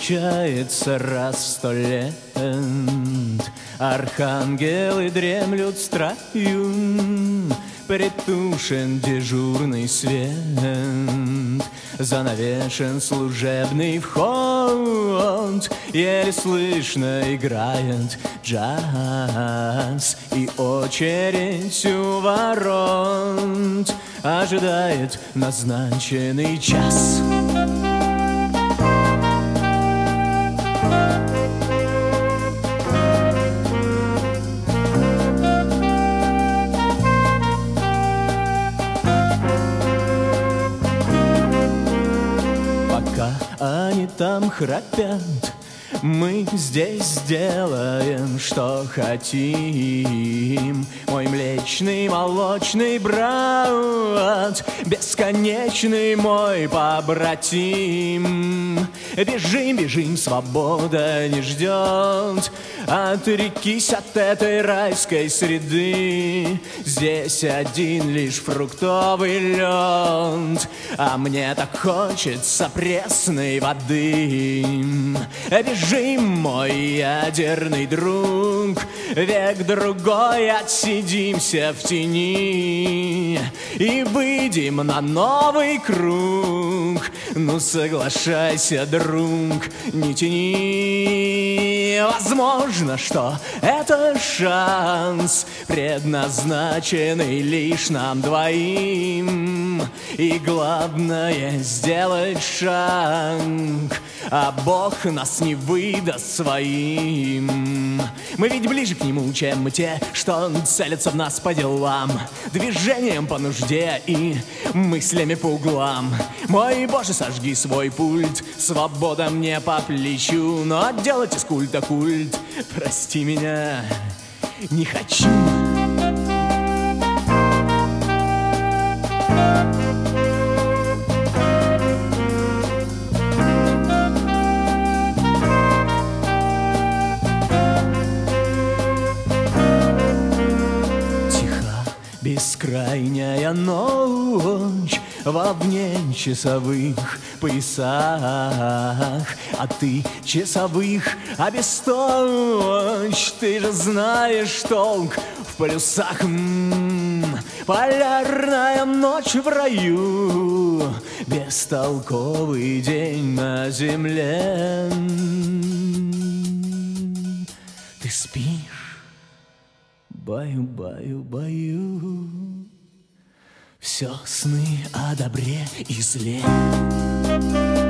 случается раз в 100 лет. Архангелы дремлют в строю, притушен дежурный свет, занавешен служебный вход, еле слышно играет джаз, и очередь у ворот ожидает назначенный час. Они там храпят, мы здесь сделаем, что хотим. Мой млечный молочный брат, бесконечный мой побратим. Бежим, бежим, свобода не ждет. Отрекись от этой райской среды. Здесь один лишь фруктовый лед, а мне так хочется пресной воды. Бежим, мой ядерный друг, век-другой отсидимся в тени и выйдем на новый круг. Ну соглашайся, друг, не тяни. Возможно, что это шанс, предназначенный лишь нам двоим. И главное сделать шаг, а Бог нас не выдаст своим. Мы ведь ближе к Нему, чем те, что целятся в нас по делам, движением по нужде и мыслями по углам. Мой Боже, сожги свой пульт, свобода мне по плечу, но делать из культа культ, прости меня, не хочу. Бескрайняя ночь во внечасовых поясах, а ты часовых обесточь. Ты же знаешь толк в полюсах. Полярная ночь в раю, бестолковый день на земле. Ты спишь? Баю, баю, баю. Все сны о добре и зле.